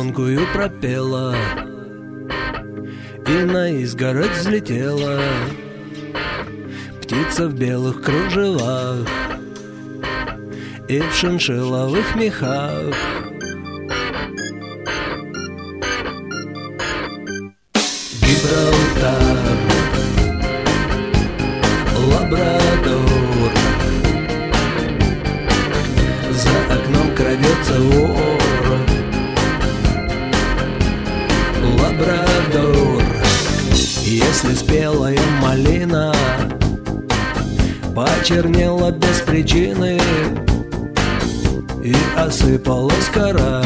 звонкую пропела и на изгородь взлетела птица в белых кружевах и в шиншилловых мехах. Гибралтар, Лабрадор, за окном крадется вор. Лабрадор, если спелая малина почернела без причины и осыпалась кора,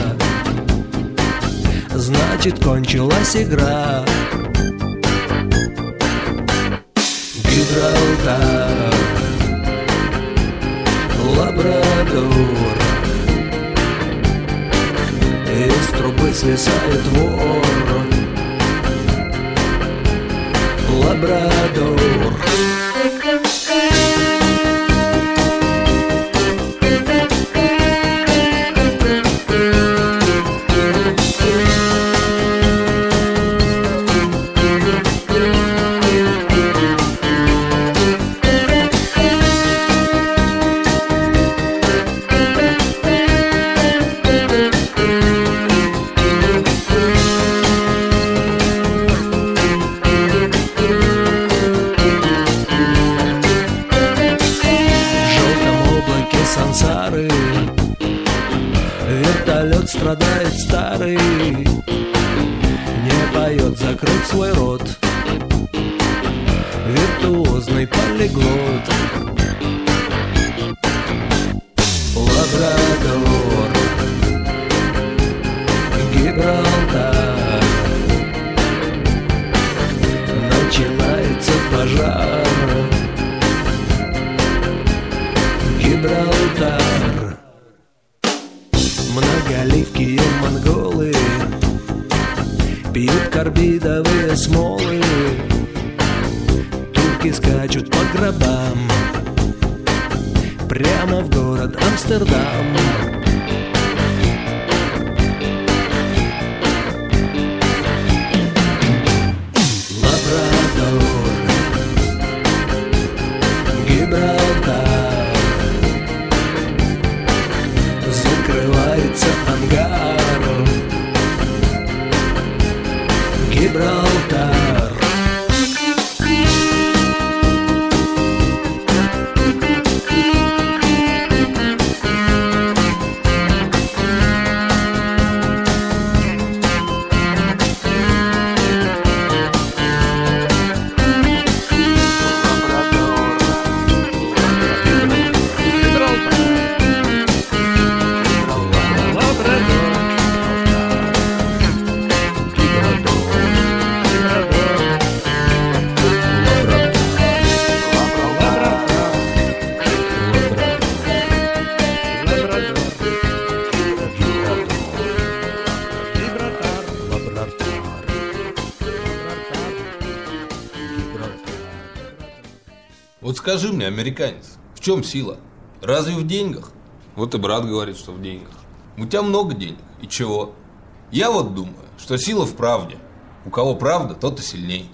значит, кончилась игра. Гибралтар, Лабрадор, из трубы свисает вор. Лабрадор. Вертолет страдает старый, не поет, закрыть свой рот. Виртуозный полиглот. Лабрадор, Гибралтар, начинается пожар. Гибралтар. Многоликие монголы пьют карбидовые смолы. Турки скачут по гробам прямо в город Амстердам. Лабрадор, Гибралтар, закрывается ангар. Гибралтар. Вот скажи мне, американец, в чем сила? Разве в деньгах? Вот и брат говорит, что в деньгах. У тебя много денег, и чего? Я вот думаю, что сила в правде. У кого правда, тот и сильней.